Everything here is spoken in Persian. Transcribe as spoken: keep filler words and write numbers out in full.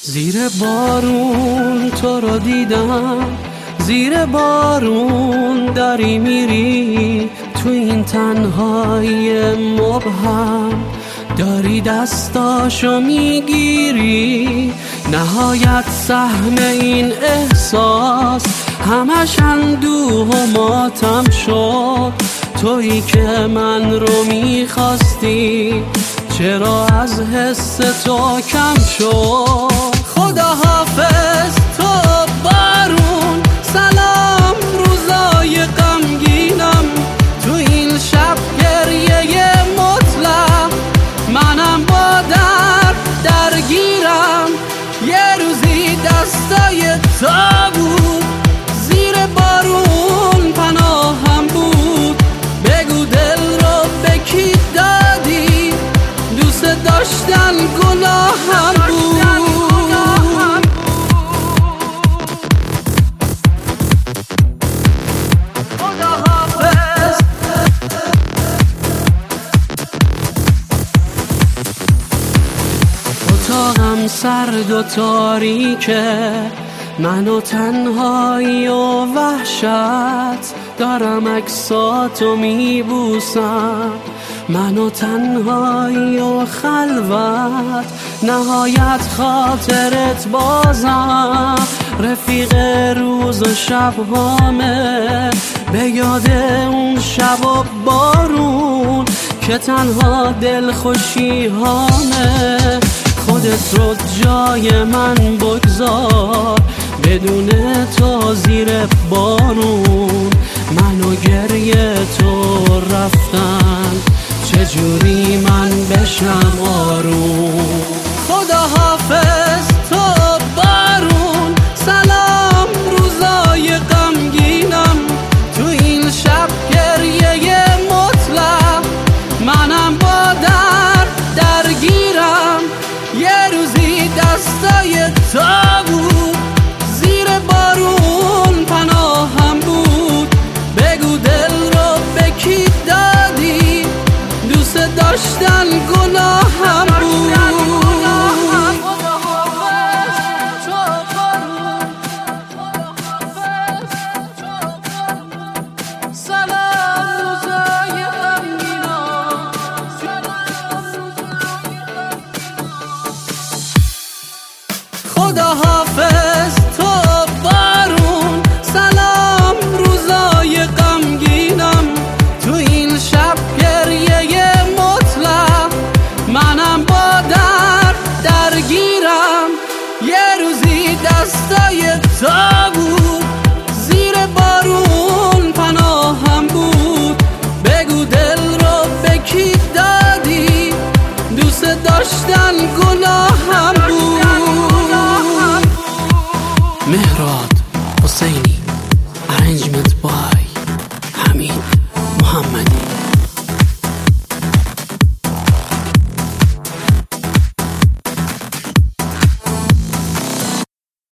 زیر بارون تو رو دیدم، زیر بارون داری میری، تو این تنهایی مبهم داری دستاشو میگیری. نهایت سهم این احساس همش اندوه و ماتم شد، تویی که من رو میخواستی چرا از حس تو کم شد. خدا حافظ تو بارون، سلام روزای غمگینم، تو این شب گریه مطلق منم با درد درگیرم. یه روزی دستای تو بود، زیر بارون پناهم بود، بگو دل رو به کی دادی، دوست داشتن گناهم بود. اتاقم سرد و تاریکه، من و تنهایی و وحشت دارم عکساتو میبوسم، من و تنهایی و خلوت نهایت خاطرت بازم. رفیق روز و شب هامه، به یاد اون شب و بارون که تنها دل خوشی هامه. خودت رو جای من بگذار، بدون تو زیر بارون من و گریه تو رفتن، چجوری من بشم آروم. خدا حافظ تو بارون، سلام روزای غمگینم، تو این شب گریه مطلق منم با درد درگیرم. یه روزی دستای تو بود، زیر بارون پناهم بود، بگو دل رو به کی دادی، دوست داشتن گناهم بود. خدا حافظ تو بارون، سلام روزای غمگینم، تو این شب گریه مطلق منم با درد درگیرم. یه روزی دستای تو بود،